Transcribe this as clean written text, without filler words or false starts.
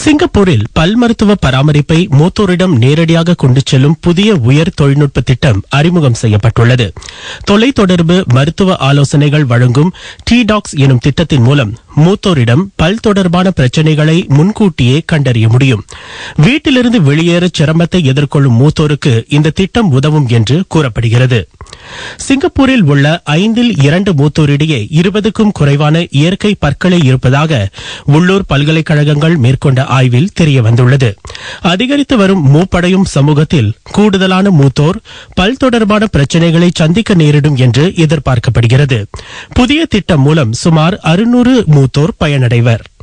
சிங்கப்பூரில் பல் மருத்துவ பராமரிப்பை மூத்தோரிடம் நேரடியாக கொண்டு செல்லும் புதிய உயர் தொழில்நுட்ப திட்டம் அறிமுகம் செய்யப்பட்டுள்ளது. தொலைத்தொடர்பு மருத்துவ ஆலோசனைகள் வழங்கும் டாக்ஸ் எனும் திட்டத்தின் மூலம் மூத்தோரிடம் பல் தொடர்பான பிரச்சினைகளை முன்கூட்டியே கண்டறிய முடியும். வீட்டிலிருந்து வெளியேற சிரமத்தை எதிர்கொள்ளும் மூத்தோருக்கு இந்த திட்டம் உதவும் என்று கூறப்படுகிறது. சிங்கப்பூரில் உள்ள 5இல் 2 மூத்தோரிடையே 20க்கும் குறைவான இயற்கை பற்களே இருப்பதாக உள்ளூர் பல்கலைக்கழகங்கள் மேற்கொண்ட ஆய்வில் தெரியவந்துள்ளது. அதிகரித்து வரும் மூப்படையும் சமூகத்தில் கூடுதலான மூத்தோர் பல் தொடர்பான பிரச்சினைகளை சந்திக்க நேரிடும் என்று எதிர்பார்க்கப்படுகிறது. புதிய திட்டம் மூலம் சுமார் 600 மூத்தோர் பயனடைவர்.